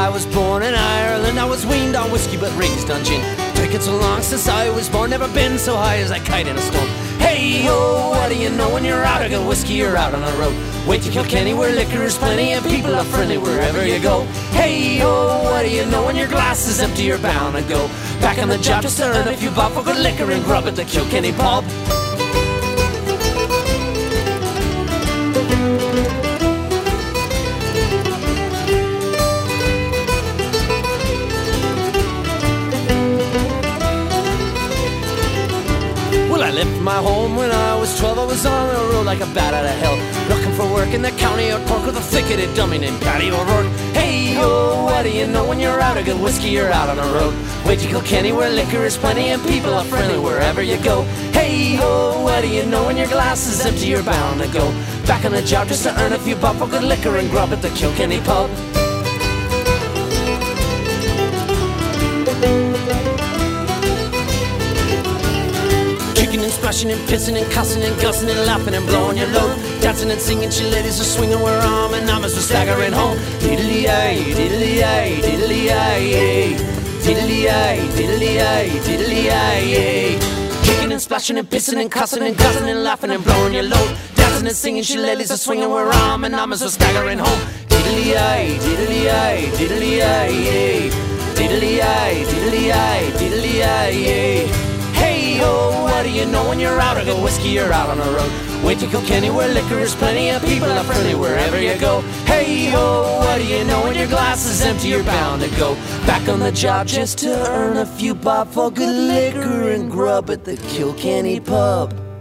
I was born in Ireland, I was weaned on whiskey but raised on gin. Drinking so long since I was born, never been so high as a kite in a storm. Hey yo, what do you know when you're out of good whiskey, you're out on the road. Wait to Kilkenny where liquor is plenty and people are friendly wherever you go. Hey yo, what do you know when your glass is empty, you're bound to go back on the job just to earn a few bob for good liquor and grub at the Kilkenny pub. I left my home when I was 12. I was on the road like a bat out of hell, looking for work in the county of Cork with a thick-headed dummy named Paddy O'Rourke. Hey yo, what do you know when you're out of good whiskey, you're out on the road. Wait to Kilkenny where liquor is plenty and people are friendly wherever you go. Hey yo, what do you know when your glass is empty, you're bound to go back on the job just to earn a few bob for good liquor and grub at the Kilkenny pub. Splashing and pissing and cussing and gussing and laughing and blowing your load. Dancing and singing, she ladies are swinging where arm and arms were staggering home. Diddly-ay, diddly-ay, diddly-ay, diddly-ay, diddly-ay, diddly-ay. Kicking and splashing and pissing and cussing and gussing and laughing and blowing your load. Dancing and singing, she ladies are swinging where arm and arms were staggering home. Diddly-ay, diddly-ay, diddly-ay, diddly-ay, diddly-ay, diddly-ay. Hey yo, what do you know when you're out of good whiskey, you're out on the road. Wait to Kilkenny where liquor is plenty and people are friendly wherever you go. Hey yo, what do you know when your glass is empty, you're bound to go back on the job just to earn a few bob for good liquor and grub at the Kilkenny pub.